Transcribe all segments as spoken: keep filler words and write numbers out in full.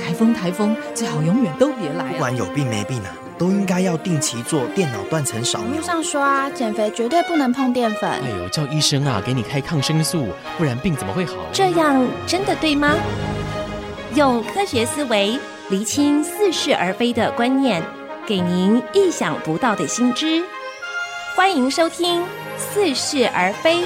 台风台风，最好永远都别来、啊、 不管有病没病啊，都应该要定期做电脑断层扫描。 网络上说啊，减肥绝对不能碰淀粉。 哎呦，叫医生啊给你开抗生素，不然病怎么会好？ 这样真的对吗？用科学思维厘清似是而非的观念，给您意想不到的新知。欢迎收听《似是而非》。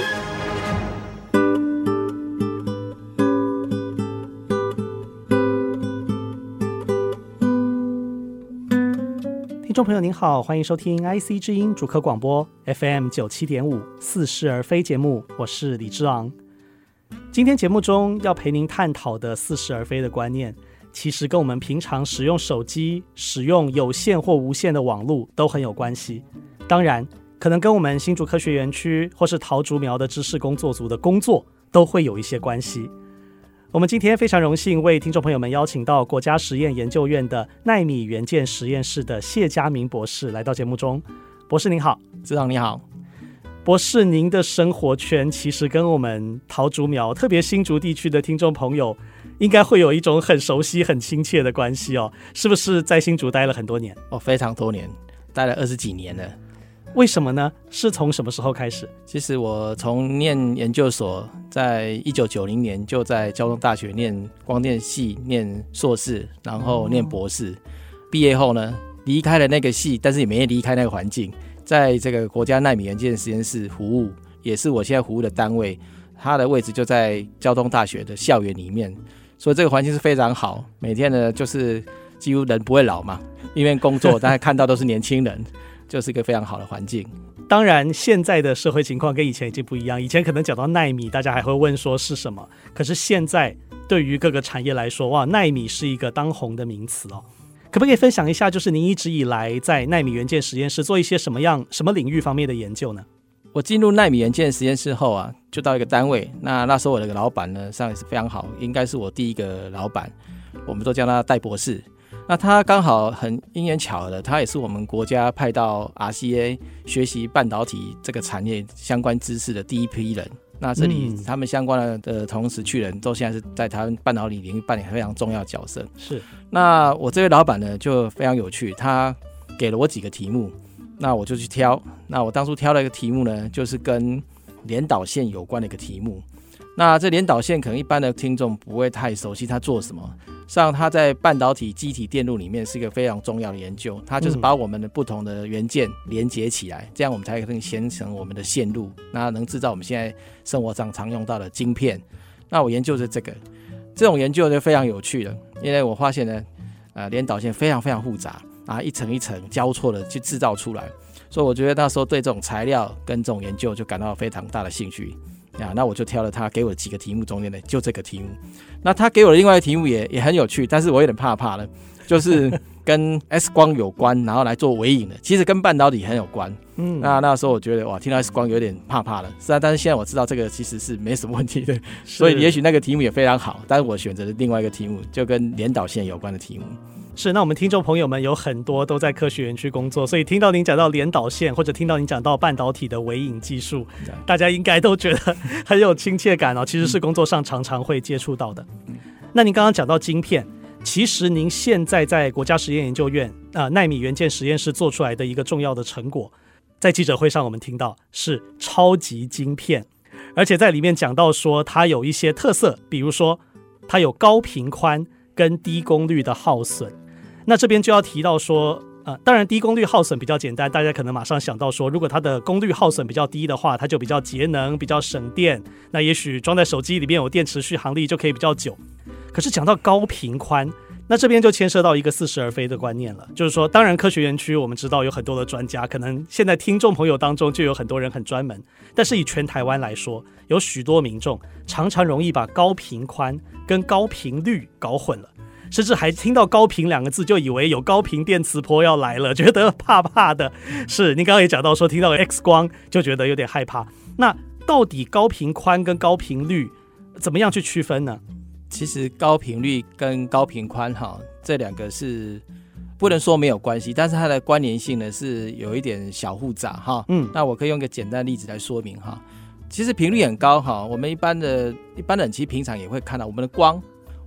听众朋友您好，欢迎收听 I C 之音主客广播 F M 九十七点五 似是而非节目，我是李之昂。今天节目中要陪您探讨的似是而非的观念，其实跟我们平常使用手机、使用有线或无线的网络都很有关系。当然，可能跟我们新竹科学园区或是桃竹苗的知识工作组的工作都会有一些关系。我们今天非常荣幸为听众朋友们邀请到国家实验研究院的奈米元件实验室的谢家明博士来到节目中。博士您好。 指导你好。 博士，您的生活圈其实跟我们桃竹苗特别新竹地区的听众朋友应该会有一种很熟悉很亲切的关系哦，是不是在新竹待了很多年？ 哦，非常多年，待了二十几年了。 为什么呢？是从什么时候开始？ 其实我从念研究所，在一九九零年就在交通大学念光电系，念硕士，然后念博士。毕业后呢，离开了那个系，但是也没离开那个环境，在这个国家奈米元件实验室服务，也是我现在服务的单位。它的位置就在交通大学的校园里面，所以这个环境是非常好。每天呢，就是几乎人不会老嘛，因为工作大家看到都是年轻人。就是一个非常好的环境。 当然现在的社会情况跟以前已经不一样，以前可能讲到奈米大家还会问说是什么，可是现在对于各个产业来说，哇，奈米是一个当红的名词哦。可不可以分享一下，就是您一直以来在奈米元件实验室做一些什么样什么领域方面的研究呢？ 我进入奈米元件实验室后啊，就到一个单位，那那时候我的老板呢上也是非常好，应该是我第一个老板，我们都叫他戴博士。那他刚好很因缘巧合的，他也是我们国家派到 R C A 学习半导体这个产业相关知识的第一批人。那这里他们相关的同时去人都现在是在台湾半导体领域扮演非常重要的角色。 是。 那我这位老板呢就非常有趣，他给了我几个题目，那我就去挑。那我当初挑了一个题目呢，就是跟联导线有关的一个题目。那这联导线可能一般的听众不会太熟悉他做什么，像他在半导体基体电路里面是一个非常重要的研究，它就是把我们的不同的元件连接起来，这样我们才可以形成我们的线路，那能制造我们现在生活上常用到的晶片。那我研究的这个这种研究就非常有趣了，因为我发现呢呃，联导线非常非常复杂啊，一层一层交错的去制造出来，所以我觉得那时候对这种材料跟这种研究就感到非常大的兴趣啊，那我就挑了他给我的几个题目中间的就这个题目。那他给我的另外一个题目 也, 也很有趣，但是我有点怕怕了，就是跟 X 光有关，然后来做微影的，其实跟半导体很有关。嗯，那那时候我觉得哇，听到 X 光有点怕怕了，是啊，但是现在我知道这个其实是没什么问题的，所以也许那个题目也非常好，但是我选择了另外一个题目，就跟联导线有关的题目。 是，那我们听众朋友们有很多都在科学园区工作，所以听到您讲到联导线，或者听到您讲到半导体的微影技术，大家应该都觉得很有亲切感哦。其实是工作上常常会接触到的。那您刚刚讲到晶片，其实您现在在国家实验研究院呃奈米元件实验室做出来的一个重要的成果，在记者会上我们听到是超级晶片，而且在里面讲到说它有一些特色，比如说它有高频宽跟低功率的耗损。那这边就要提到说呃，当然低功率耗损比较简单，大家可能马上想到说如果它的功率耗损比较低的话，它就比较节能比较省电，那也许装在手机里面有电池续航力就可以比较久。可是讲到高频宽，那这边就牵涉到一个似是而非的观念了，就是说当然科学园区我们知道有很多的专家，可能现在听众朋友当中就有很多人很专门，但是以全台湾来说，有许多民众常常容易把高频宽跟高频率搞混了，甚至还听到高频两个字就以为有高频电磁波要来了，觉得怕怕的。是，您刚刚也讲到说听到 X 光就觉得有点害怕，那到底高频宽跟高频率怎么样去区分呢？ 其实高频率跟高频宽这两个是不能说没有关系，但是它的关联性呢是有一点小复杂哈。嗯，那我可以用一个简单的例子来说明哈。其实频率很高哈，我们一般的一般的人其实平常也会看到我们的光，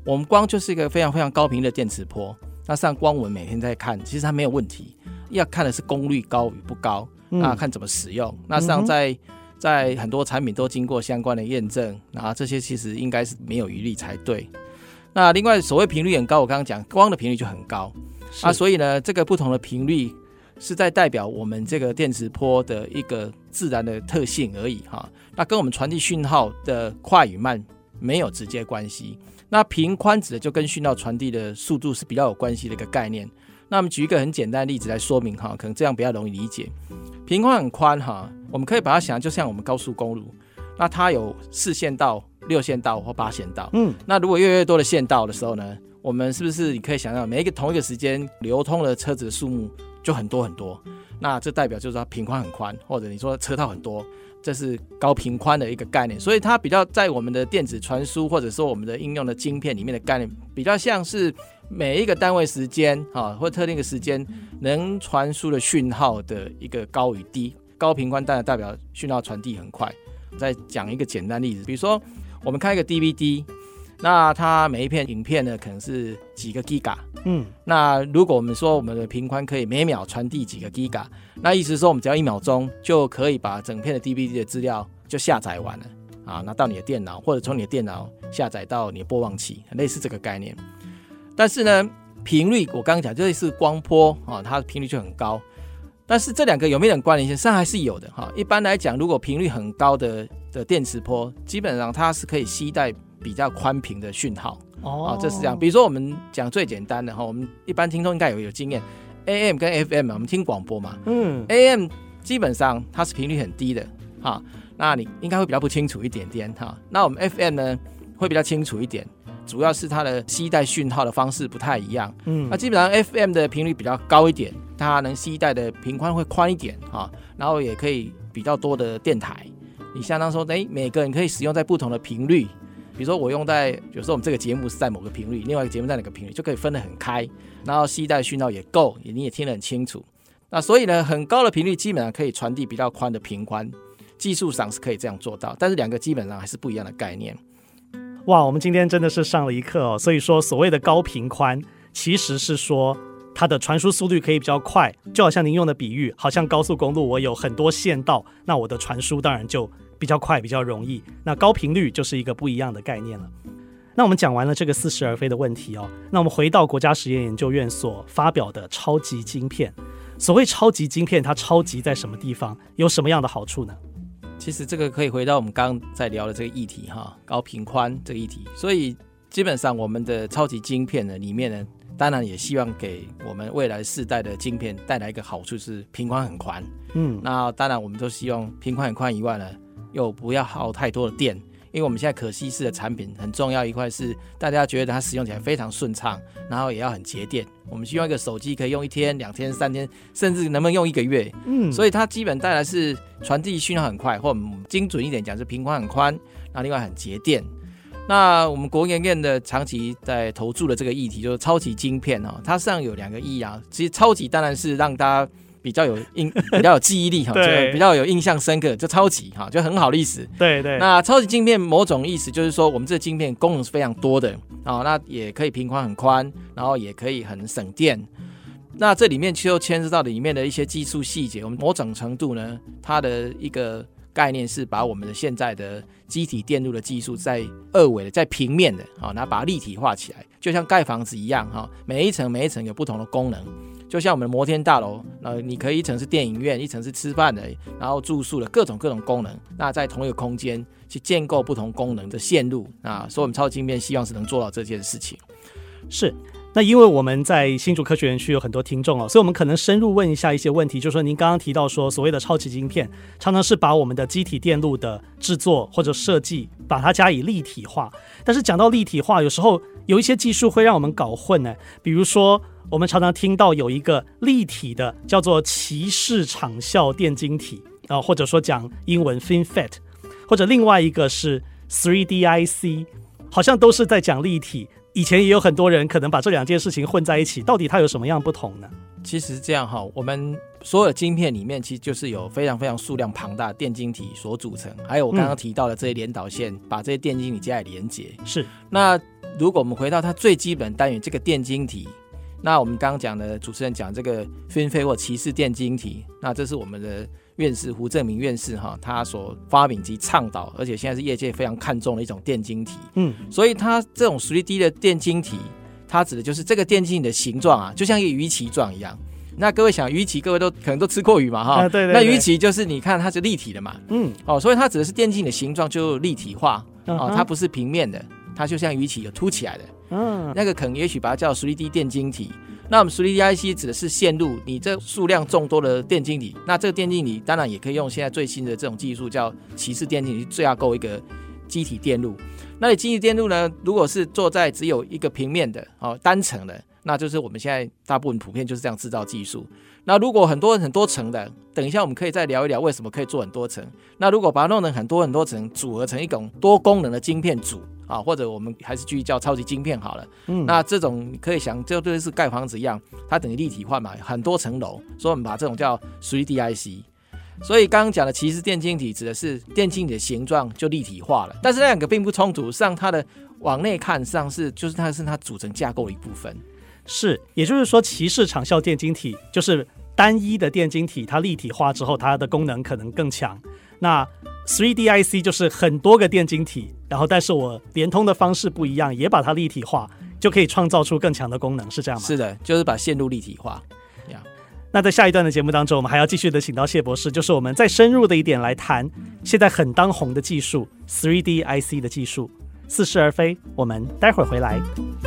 我们光就是一个非常非常高频的电磁波，那上光我们每天在看，其实它没有问题，要看的是功率高与不高，嗯、那看怎么使用。那实际上在、嗯、在很多产品都经过相关的验证，那这些其实应该是没有余力才对。那另外所谓频率很高，我刚刚讲光的频率就很高啊，所以呢，这个不同的频率是在代表我们这个电磁波的一个自然的特性而已哈。那跟我们传递讯号的快与慢没有直接关系。那频宽指的就跟讯号传递的速度是比较有关系的一个概念。那我们举一个很简单的例子来说明哈，可能这样比较容易理解。频宽很宽哈，我们可以把它想就像我们高速公路，那它有四线道、六线道或八线道。嗯，那如果越来越多的线道的时候呢，我们是不是你可以想象每一个同一个时间流通的车子的数目就很多很多？那这代表就是说频宽很宽，或者你说车道很多。这是高频宽的一个概念，所以它比较在我们的电子传输或者说我们的应用的晶片里面的概念，比较像是每一个单位时间啊，或特定的时间能传输的讯号的一个高与低。高频宽当然代表讯号传递很快。我再讲一个简单例子，比如说我们看一个 D V D， 那它每一片影片呢可能是几个 Giga， 嗯，那如果我们说我们的频宽可以每秒传递几个 Giga， 那意思说我们只要一秒钟就可以把整片的 D V D 的资料就下载完了啊，拿到你的电脑或者从你的电脑下载到你的播放器，类似这个概念。但是呢，频率我刚刚讲这是光波啊，它的频率就很高。但是这两个有没有点关联性？实际上还是有的哈。一般来讲，如果频率很高的的电磁波，基本上它是可以携带比较宽频的讯号。哦，这是这样。比如说我们讲最简单的哈，我们一般听众应该有有经验 ，A M 跟 F M 我们听广播嘛，嗯 ，A M 基本上它是频率很低的哈，那你应该会比较不清楚一点点哈。那我们 F M 呢会比较清楚一点。主要是它的携带讯号的方式不太一样，嗯，那基本上 F M 的频率比较高一点，它能携带的频宽会宽一点啊，然后也可以比较多的电台。你相当说，哎，每个人可以使用在不同的频率，比如说我用在，有时候我们这个节目是在某个频率，另外一个节目在哪个频率，就可以分得很开，然后携带讯号也够，你也听得很清楚。那所以呢，很高的频率基本上可以传递比较宽的频宽，技术上是可以这样做到，但是两个基本上还是不一样的概念。 哇，我们今天真的是上了一课哦。所以说所谓的高频宽其实是说它的传输速率可以比较快，就好像您用的比喻，好像高速公路我有很多线道，那我的传输当然就比较快比较容易，那高频率就是一个不一样的概念了。那我们讲完了这个似是而非的问题哦，那我们回到国家实验研究院所发表的超级晶片。所谓超级晶片，它超级在什么地方，有什么样的好处呢？ 其实这个可以回到我们刚刚在聊的这个议题哈，高频宽这个议题。所以基本上我们的超级晶片呢里面呢，当然也希望给我们未来世代的晶片带来一个好处是频宽很宽。嗯，那当然我们都希望频宽很宽以外呢，又不要耗太多的电。因为我们现在可稀释的产品很重要一块是大家觉得它使用起来非常顺畅，然后也要很节电。我们希望一个手机可以用一天、两天、三天，甚至能不能用一个月。嗯，所以它基本带来是传递讯号很快，或我们精准一点讲是频宽很宽，那另外很节电。那我们国研院的长期在投注的这个议题就是超级晶片哦，它实际上有两个意义啊。其实超级当然是让大家比较有印比较有记忆力哈，就比较有印象深刻，就超级哈，就很好的意思。 对对。 那超级晶片某种意思就是说，我们这个晶片功能是非常多的啊，那也可以频宽很宽，然后也可以很省电。那这里面就牵涉到里面的一些技术细节，我们某种程度呢，它的一个概念是把我们的现在的基体电路的技术在二维的、在平面的啊，然后把它立体化起来，就像盖房子一样哈，每一层每一层有不同的功能。就像我们的摩天大楼，呃，你可以一层是电影院，一层是吃饭的，然后住宿的各种各种功能，那在同一个空间去建构不同功能的线路啊，所以我们超级晶片希望是能做到这件事情。 是，那因为我们在新竹科学园区有很多听众哦，所以我们可能深入问一下一些问题，就是说您刚刚提到说所谓的超级晶片，常常是把我们的基体电路的制作或者设计，把它加以立体化。但是讲到立体化，有时候有一些技术会让我们搞混呢，比如说我们常常听到有一个立体的叫做骑士场效电晶体、呃、或者说讲英文 FinFET， 或者另外一个是 三 D I C， 好像都是在讲立体。以前也有很多人可能把这两件事情混在一起，到底它有什么样不同呢？ 其实这样哈，我们所有的晶片里面其实就是有非常非常数量庞大的电晶体所组成，还有我刚刚提到的这些连导线、嗯、把这些电晶体加以连接。 是， 那如果我们回到它最基本单元这个电晶体，那我们刚刚讲的主持人讲这个芬菲或骑士电晶体，那这是我们的院士胡正明院士哈，他所发明及倡导，而且现在是业界非常看重的一种电晶体。嗯，所以它这种 三 D 的电晶体，它指的就是这个电晶体的形状啊，就像一个鱼鳍状一样。那各位想鱼鳍，各位都可能都吃过鱼嘛哈、啊，对对对，那鱼鳍就是你看它是立体的嘛，嗯，哦，所以它指的是电晶体的形状就立体化，哦，它不是平面的，它就像鱼鳍有凸起来的，嗯，那个可能也许把它叫 三 D 电晶体。那我们 三 D I C 指的是线路，你这数量众多的电晶体，那这个电晶体当然也可以用现在最新的这种技术叫骑士电晶体去架构一个基体电路。那你基体电路呢，如果是做在只有一个平面的、哦、单层的，那就是我们现在大部分普遍就是这样制造技术。那如果很多很多层的，等一下我们可以再聊一聊为什么可以做很多层。那如果把它弄成很多很多层，组合成一种多功能的晶片组啊，或者我们还是继续叫超级晶片好了。嗯，那这种可以想，就就是盖房子一样，它等于立体化嘛，很多层楼，所以我们把这种叫 三 D I C。所以刚刚讲的骑士电晶体指的是电晶体的形状就立体化了，但是那两个并不冲突，上它的往内看上是就是它是它组成架构的一部分。 是，也就是说骑士长效电晶体就是单一的电晶体，它立体化之后它的功能可能更强。那 三 D I C 就是很多个电晶体，然后但是我连通的方式不一样，也把它立体化，就可以创造出更强的功能，是这样吗？ 是的，就是把线路立体化。 那在下一段的节目当中，我们还要继续的请到谢博士，就是我们再深入的一点来谈现在很当红的技术 三 D I C 的技术。似是而非，我们待会儿回来。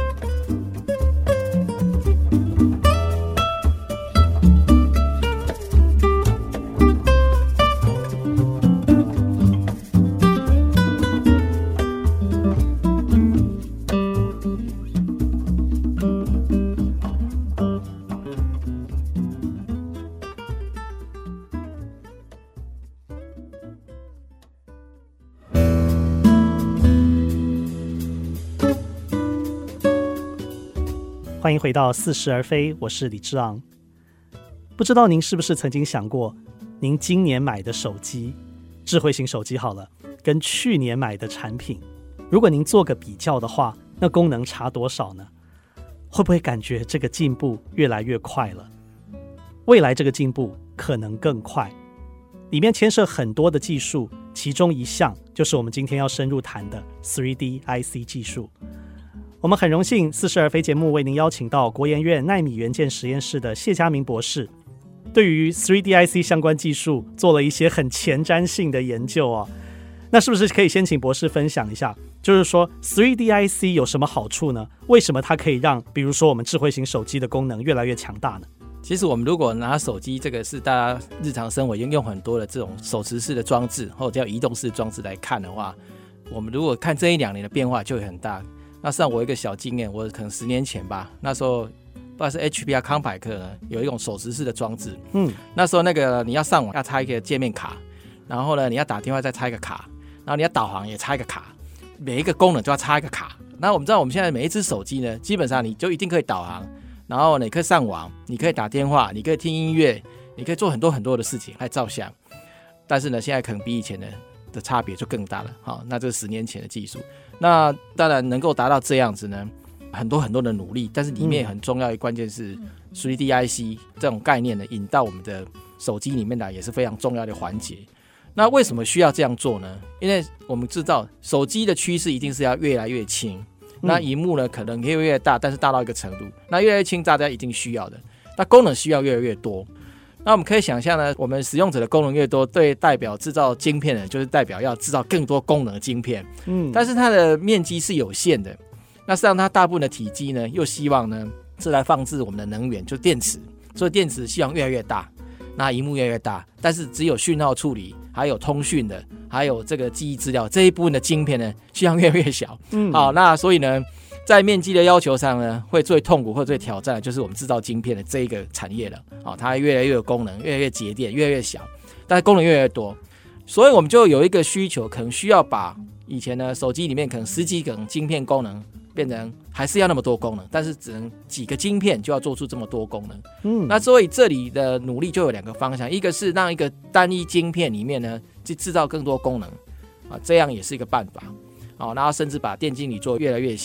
欢迎回到似是而非，我是李志昂。不知道您是不是曾经想过，您今年买的手机，智慧型手机好了，跟去年买的产品，如果您做个比较的话，那功能差多少呢？会不会感觉这个进步越来越快了？未来这个进步可能更快，里面牵涉很多的技术，其中一项就是我们今天要深入谈的 三 D I C 技术。我们很荣幸似是而非节目为您邀请到国研院奈米元件实验室的谢家明博士，对于 三 D I C 相关技术做了一些很前瞻性的研究哦。那是不是可以先请博士分享一下，就是说 三 D I C 有什么好处呢？为什么它可以让比如说我们智慧型手机的功能越来越强大呢？ 其实我们如果拿手机，这个是大家日常生活应用很多的这种手持式的装置或者叫移动式装置来看的话，我们如果看这一两年的变化就会很大。那实际上我有一个小经验，我可能十年前吧，那时候不知道是 H P 啊康柏克呢有一种手持式的装置，嗯，那时候那个你要上网要插一个界面卡，然后呢你要打电话再插一个卡，然后你要导航也插一个卡，每一个功能就要插一个卡。那我们知道我们现在每一只手机呢，基本上你就一定可以导航，然后你可以上网，你可以打电话，你可以听音乐，你可以做很多很多的事情，还照相。但是呢，现在可能比以前的的差别就更大了。好，那这是十年前的技术。那当然能够达到这样子呢，很多很多的努力，但是里面很重要的关键是 三 D I C 这种概念呢，引到我们的手机里面来也是非常重要的环节。那为什么需要这样做呢？因为我们知道手机的趋势一定是要越来越轻，那萤幕呢可能越来越大，但是大到一个程度，那越来越轻大家一定需要的，那功能需要越来越多。那我们可以想象呢，我们使用者的功能越多，对代表制造晶片的，就是代表要制造更多功能的晶片。嗯，但是它的面积是有限的，那实际上它大部分的体积呢，又希望呢是来放置我们的能源，就是电池，所以电池希望越来越大，那萤幕越来越大，但是只有讯号处理，还有通讯的，还有这个记忆资料这一部分的晶片呢，希望越来越小。嗯，好，那所以呢，在面积的要求上呢，会最痛苦或最挑战的就是我们制造晶片的这一个产业了。好，它越来越有功能，越来越节电，越来越小，但是功能越来越多，所以我们就有一个需求，可能需要把以前呢手机里面可能十几个晶片功能变成还是要那么多功能，但是只能几个晶片就要做出这么多功能。嗯，那所以这里的努力就有两个方向，一个是让一个单一晶片里面呢去制造更多功能啊，这样也是一个办法。好，然后甚至把电晶体做越来越小。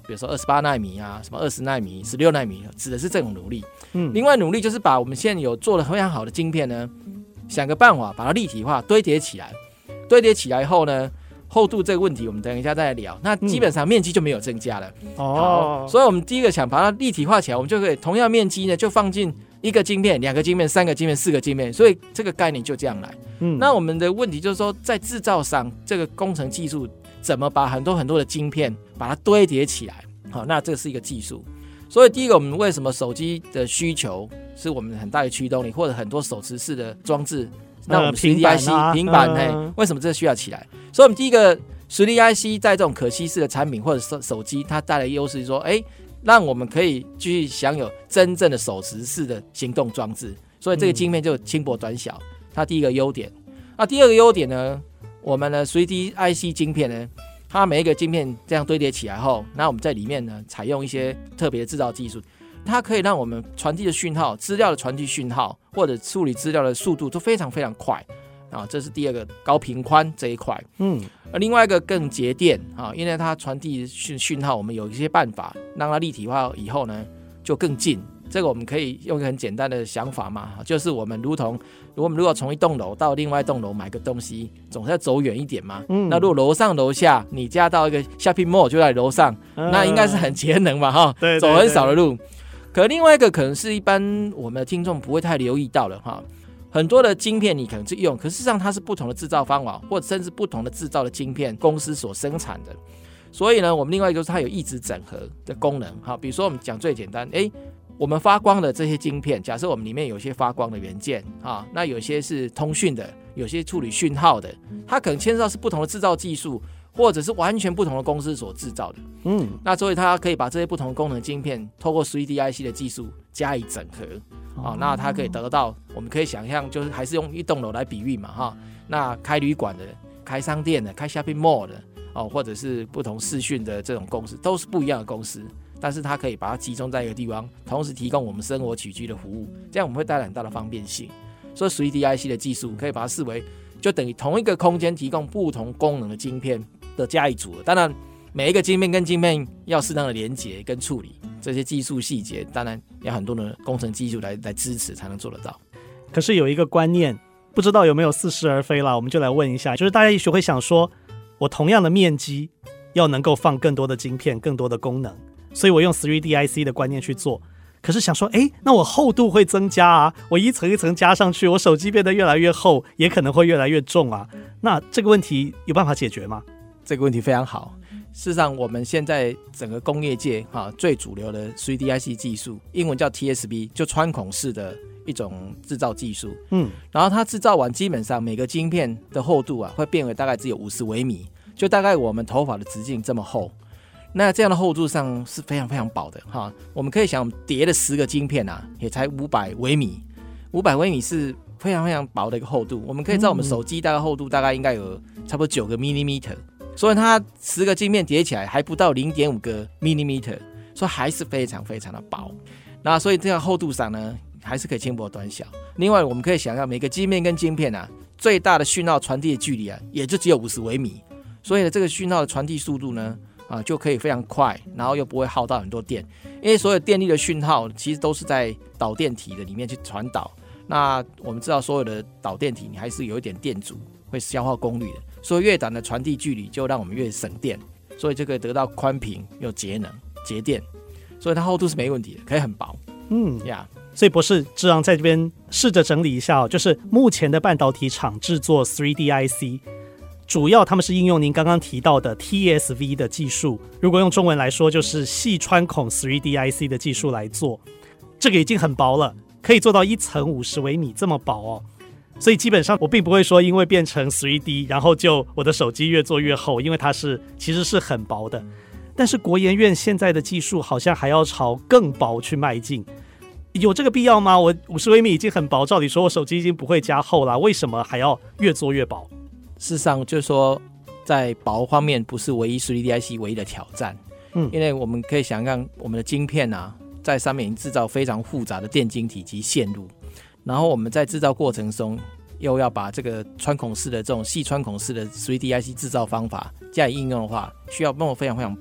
比如说二十八奈米啊，什么二十奈米、十六奈米，指的是这种努力。 嗯， 另外努力就是把我们现在有做的非常好的晶片呢，想个办法把它立体化、堆叠起来。堆叠起来后呢，厚度这个问题我们等一下再来聊。那基本上面积就没有增加了。嗯、哦，所以我们第一个想把它立体化起来，我们就可以同样面积呢就放进一个晶片、两个晶片、三个晶片、四个晶片，所以这个概念就这样来。嗯，那我们的问题就是说，在制造上这个工程技术怎么把很多很多的晶片把它堆叠起来？好，那这是一个技术。所以第一个，我们为什么手机的需求是我们很大的驱动力，或者很多手持式的装置，那我们 三 D I C、呃、平板、啊呃、为什么这需要起来？所以我们第一个 三 D I C 在这种可稀释的产品或者 手, 手机，它带来的优势是说，哎，让我们可以继续享有真正的手持式的行动装置，所以这个晶片就轻薄短小，它第一个优点。那第二个优点呢，我们的 三 D I C 晶片呢，它每一个晶片这样堆叠起来后，那我们在里面呢采用一些特别的制造技术，它可以让我们传递的讯号、资料的传递讯号或者处理资料的速度都非常非常快啊，这是第二个高频宽这一块。嗯，而另外一个更节电啊，因为它传递讯讯号，我们有一些办法让它立体化以后呢就更近。这个我们可以用一个很简单的想法嘛，就是我们如同如果我们如果从一栋楼到另外一栋楼买个东西，总是要走远一点嘛。嗯，那如果楼上楼下，你家到一个 shopping mall 就在楼上，嗯、那应该是很节能嘛，哈，对，走很少的路。可另外一个可能是一般我们的听众不会太留意到了哈，很多的晶片你可能是用，可事实上它是不同的制造方法，或者甚至不同的制造的晶片公司所生产的。所以呢，我们另外一个就是它有异质整合的功能。哈，比如说我们讲最简单，哎。我们发光的这些晶片，假设我们里面有些发光的元件啊，那有些是通讯的，有些处理讯号的，它可能牵涉到是不同的制造技术，或者是完全不同的公司所制造的。嗯，那所以它可以把这些不同功能晶片，透过 三 D I C 的技术加以整合，啊，那它可以得到，我们可以想象，就是还是用一栋楼来比喻嘛，哈，那开旅馆的、开商店的、开 shopping mall 的，哦，或者是不同视讯的这种公司，都是不一样的公司。但是它可以把它集中在一个地方，同时提供我们生活起居的服务，这样我们会带来很大的方便性。所以 三 D I C 的技术可以把它视为就等于同一个空间提供不同功能的晶片的加以组合。当然，每一个晶片跟晶片要适当的连结跟处理，这些技术细节当然要很多的工程技术来来支持才能做得到。 可是有一个观念，不知道有没有似是而非啦，我们就来问一下，就是大家也许会想说，我同样的面积要能够放更多的晶片、更多的功能。所以我用 三 D I C 的观念去做，可是想说，哎，那我厚度会增加啊，我一层一层加上去，我手机变得越来越厚，也可能会越来越重啊。那这个问题有办法解决吗？ 这个问题非常好。事实上，我们现在整个工业界哈最主流的 三 D I C 技术，英文叫 T S V， 就穿孔式的一种制造技术。嗯，然后它制造完，基本上每个晶片的厚度啊，会变为大概只有五十微米，就大概我们头发的直径这么厚。那这样的厚度上是非常非常薄的哈，我们可以想，我们叠了十个晶片啊，也才五百微米，五百微米是非常非常薄的一个厚度。我们可以知道，我们手机大概厚度大概应该有差不多九个 millimeter， 所以它十个晶片叠起来还不到零点五个 millimeter， 所以还是非常非常的薄。那所以这样厚度上呢，还是可以轻薄短小。另外，我们可以想象每个晶片跟晶片啊，最大的讯号传递的距离啊，也就只有五十微米，所以呢，这个讯号的传递速度呢。啊，就可以非常快，然后又不会耗到很多电，因为所有电力的讯号其实都是在导电体的里面去传导。那我们知道，所有的导电体你还是有一点电阻，会消耗功率的，所以越短的传递距离就让我们越省电，所以就可以得到宽频又节能节电，所以它厚度是没问题的，可以很薄。嗯呀， yeah. 所以博士志昂在这边试着整理一下、哦，就是目前的半导体厂制作 三 D I C。主要他们是应用您刚刚提到的 T S V 的技术，如果用中文来说就是细穿孔 三 D I C 的技术来做，这个已经很薄了，可以做到一层五十微米这么薄哦。所以基本上我并不会说因为变成 三 D 然后就我的手机越做越厚，因为它是其实是很薄的。但是国研院现在的技术好像还要朝更薄去迈进，有这个必要吗？我五十微米已经很薄，照理说我手机已经不会加厚了，为什么还要越做越薄？ 事实上就是说在薄方面不是唯一 三 D I C 唯一的挑战。嗯，因为我们可以想象我们的晶片啊，在上面已经制造非常复杂的电晶体及线路，然后我们在制造过程中又要把这个穿孔式的这种细穿孔式的 三 D I C 制造方法加以应用的话，需要弄得非常非常薄。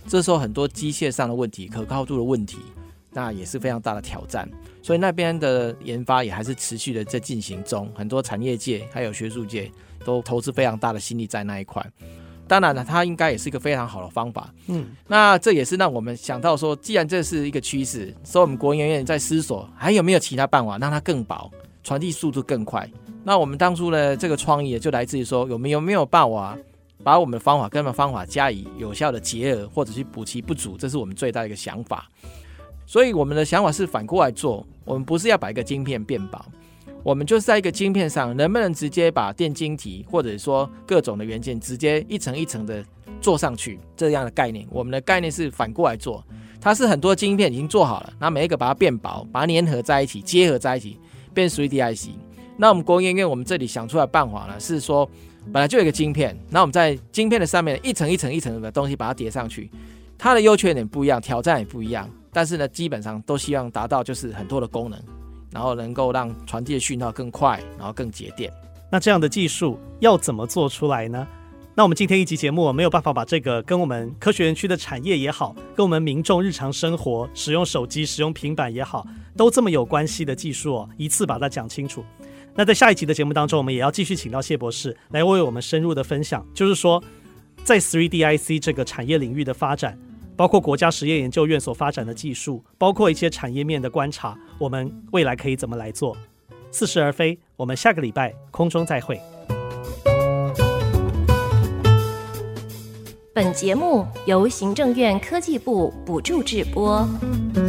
这时候很多机械上的问题、可靠度的问题，那也是非常大的挑战。所以那边的研发也还是持续的在进行中，很多产业界还有学术界都投资非常大的心力在那一块。当然了，它应该也是一个非常好的方法。嗯，那这也是让我们想到说，既然这是一个趋势，所以我们国研院在思索还有没有其他办法让它更薄，传递速度更快。那我们当初的这个创意就来自于说，有没有没有办法把我们的方法跟他们方法加以有效的结合，或者去补其不足，这是我们最大的一个想法。所以我们的想法是反过来做，我们不是要把一个晶片变薄，我们就是在一个晶片上能不能直接把电晶体或者说各种的元件直接一层一层的做上去，这样的概念。我们的概念是反过来做，它是很多晶片已经做好了，那每一个把它变薄，把它粘合在一起，结合在一起，变 三 D I C。 那我们国研院我们这里想出来的办法呢，是说本来就有一个晶片，那我们在晶片的上面一层一层一层的东西把它叠上去，它的优缺点不一样，挑战也不一样，但是呢基本上都希望达到就是很多的功能，然后能够让传递的讯号更快，然后更节电。 那这样的技术要怎么做出来呢？那我们今天一集节目没有办法把这个跟我们科学园区的产业也好，跟我们民众日常生活使用手机使用平板也好，都这么有关系的技术、哦、一次把它讲清楚。那在下一集的节目当中，我们也要继续请到谢博士来为我们深入的分享，就是说在 三 D I C 这个产业领域的发展，包括国家实验研究院所发展的技术，包括一些产业面的观察，我们未来可以怎么来做。似是而非，我们下个礼拜空中再会。 本节目由行政院科技部补助制播。